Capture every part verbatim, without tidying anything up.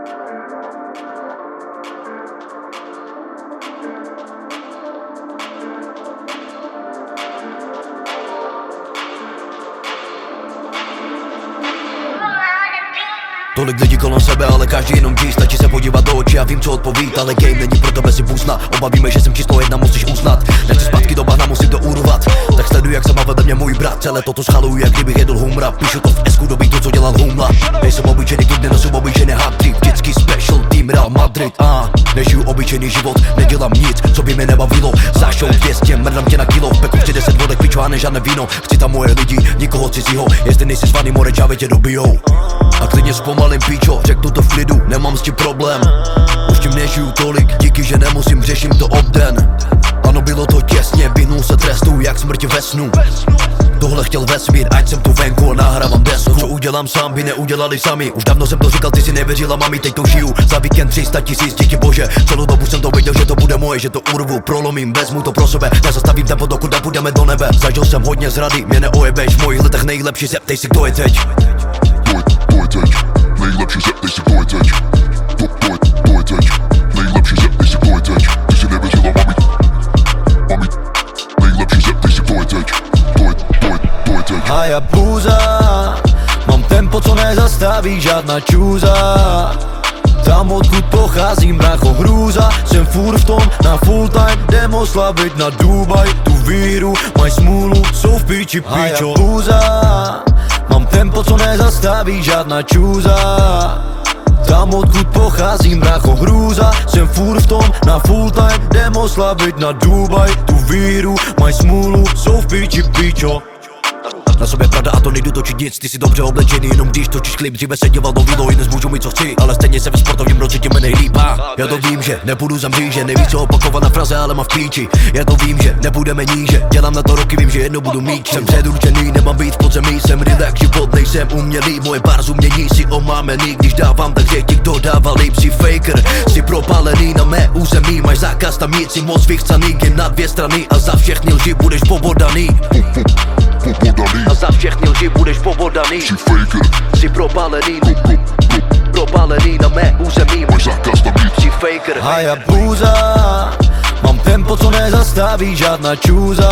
Tolik lidí kolem sebe, ale každý jenom dí. Stačí se podívat do očí a vím, co odpovědět. Ale game není pro tebe si půzna. Obavíme, že jsem čisto jedna, musíš uznat. Nechci zpátky do bahna, musím to urvat. Tak sleduj, jak se má vede mě můj brat. Celé toto schaluju, jak kdybych jedl humra. Píšu to v esku do beatu, co dělal Humla. Nejsem obyčejný klub, nenosu obyčejný hat-trick. Vždycky special team Real Madrid. A nežiju obyčejný život, nedělám nic, co by mě nebavilo. Zašel dvě stě, mrdám tě na kilo. V peku chci deset vodek, pičo a ne žádné víno. Chci tam moje lidi, nikoho cizího. Jestli nejsi zvaný, more čávě tě dobijou. A klidně zpomalím, píčo, řeknu to v klidu, nemám s tím problém. Už tím nežiju tolik, díky, že nemusím, řeším to obden. Ano, bylo to těsně, vyhnul se trestu, jak smrti ve snu. Tohle chtěl vesmír, ať jsem tu venku a nahrávám desku. Co udělám sám, by neudělali sami. Už dávno jsem to říkal, ty si nevěřila, mami, teď to žiju. Za víkend tři sta tisíc, díky bože. Celou dobu jsem to věděl, že to bude moje, že to urvu, prolomím, vezmu to pro sebe. Nezastavím tempo, dokud nepůjdeme do nebe. Zažil jsem hodně zrady, mě neojebeš. V mojich letech nejlepší, zeptej si, kdo je teď. To je teď, nejlepší, zeptej si, kdo je teď. To, to, je, to je teď, nejlepší, zeptej si, kdo je teď. Ty si nevěřila, mami, mami, nejlepší, zeptej si, kdo je teď. To je, to je, to je teď. Hayabusa, mám tempo, co nezastaví žádná čůza. Tam, odkud pocházím, brácho, hrůza. Jsem furt v tom, na full time, jdem slavit na Dubaj. Tu víru, maj smůlu, jsou v píči, píčo. Hayabusa, mám tempo, co nezastaví žádná čůza. Tam, odkud pocházím, brácho, hrůza. Jsem furt v tom, na full time, jdem slavit na Dubaj. Tu víru, maj smůlu, jsou v píči, píčo. Na sobě pravda a to nejdu točit nic, ty jsi dobře oblečený, jenom když točíš klip. Dříve se dělal do video, dnes můžu mít co chci, ale stejně se ve sportovním roce tím nejlíp. A já to vím, že nepůjdu za mříže, nevíš co opakovaná fraze, ale mám v píči. Já to vím, že nebudeme níže, dělám na to roky, vím, že jednou budu mít. Jsem předurčený, nemám být v podzemí, jsem relax, život nejsem umělý. Moje bars umění si omámený, když dávám, takže ti kdo dává líp. Jsi faker, jsi propálený na mé území, máš zákaz tam jít, si moc vychcaný, jen na dvě strany a za všechny lži budeš pobodaný. Pobodaný. A za všechny lži budeš pobodaný. Jsi faker, jsi propálený, pro, pro, pro, propálený na mé území. máš zákaz tam jít. Jsi faker. Hayabusa, mám tempo, co nezastaví žádná čůza.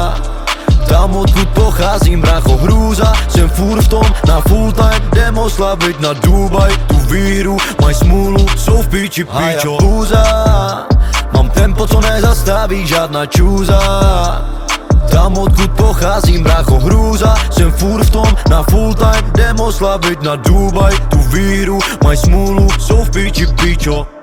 Tam, odkud pocházím, brácho, hrůza. Jsem furt v tom, na full time, jdem slavit na Dubaj. Tu víru, maj smůlu, jsou v píči, píčo. Hayabusa, mám tempo, co nezastaví žádná čůza. Tam, odkud pocházím, brácho, hrůza. Jsem furt v tom, na full time, jdem slavit na Dubaj. Tu víru, maj smůlu, jsou v píči, píčo.